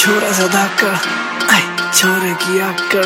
छोरा सा धाकड़, छोरे की आकड़,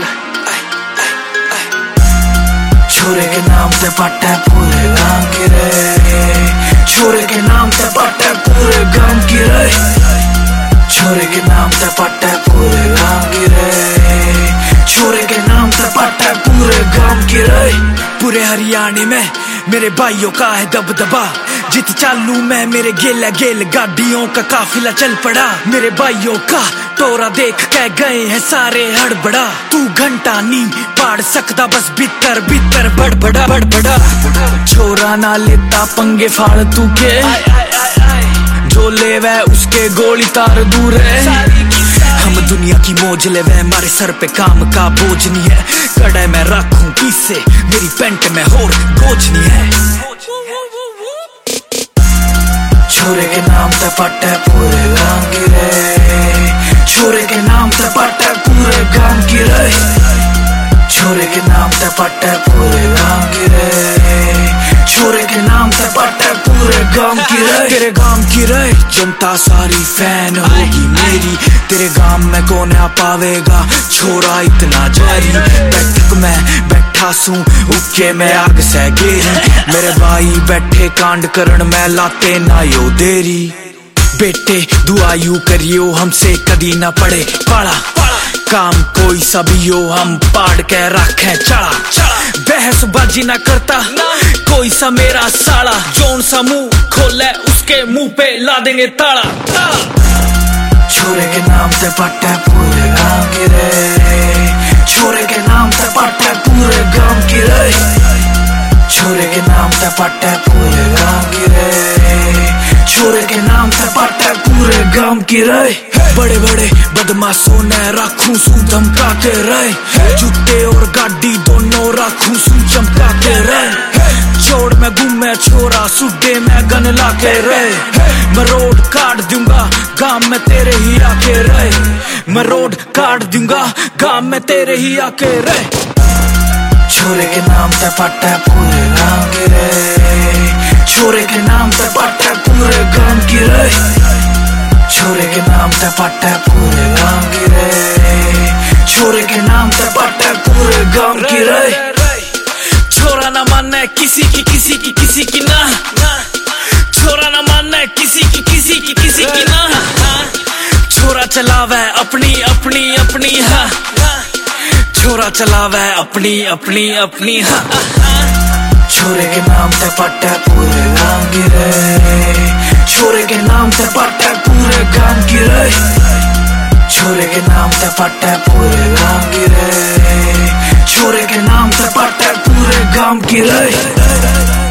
छोरे के नाम से पट है पूरे गांव की रे, छोरे के नाम से पट है पूरे गांव की रे, छोरे के नाम से पट है पूरे गांव की रे, छोरे के नाम से पट है पूरे गांव की रे। पूरे हरियाणा में मेरे भाइयों का है दबदबा, जित चालू में मेरे गेला गेल गाड़ियों का काफिला चल पड़ा। मेरे भाइयों का टोरा देख के गए हैं सारे हड़बड़ा, तू घंटा नहीं पाड़ सकता बस भीतर भीतर बड़बड़ा बड़बड़ा। छोरा ना लेता पंगे फालतू के, जो ले वह उसके गोली तार दूर है। हम दुनिया की मौज ले वह हमारे सर पे काम का बोझ नहीं है। कड़े में रखूं किसे मेरी पेंट में होर बोझ नहीं है। छोरे के नाम से पट है पूरे गांव की रे, छोरे के नाम से पट है पूरे गांव की रे, छोरे के नाम से पट है पूरे गांव की रे, छोरे के नाम से पट है पूरे गांव की रे। तेरे गांव की रे जनता सारी फैन होगी मेरी, तेरे गांव में कौन आ पावेगा छोरा इतना जारी। बैठक में बैठा सू उके में आग से गेरी, मेरे भाई बैठे कांड करण में लाते ना यो देरी। बेटे दुआ यू करियो हमसे कदी ना पड़े पाला, काम कोई सबियो हम पाड़ के रखे चढ़ा। बहसबाजी ना करता कोई सा मेरा साला, जोन सा मुंह खोले उसके मुंह पे ला देंगे ताला। छोरे के नाम से पट है पूरे गांव की रे, छोरे के नाम से पट है पूरे गांव की रे, छोरे के नाम से पट है पूरे गांव की रे, छोरे के नाम से पट है पूरे गांव की रे। बड़े बड़े बदमाशों ने राखू सू धमका के रहे, जूते और गाड़ी दोनों राखू सू चमका के रहे। छोड़ में घूमे छोरा सुड्डे में गन ला के रहे, मैं रोड काट दूंगा गांव में तेरे ही आके रहे, मैं रोड काट दूंगा गांव में तेरे ही आके रहे। छोरे के नाम से पट है पूरे गांव की रे, छोरे के नाम से पट है पूरे गांव की रे, छोरे के नाम से पट है पूरे गांव की रे, छोरे के नाम से पट है पूरे गांव की रे। छोरा ना माने किसी की किसी की ना, छोरा ना माने किसी की ना, छोरा चलावे अपनी अपनी अपनी हाँ, छोरा चलावे अपनी अपनी अपनी हाँ। छोरे के नाम से पट है पूरे गांव की रे, छोरे के नाम से पट है पूरे गांव की रे, छोरे के नाम से पट है पूरे गांव की रे, छोरे के नाम से पट है पूरे गांव की रे।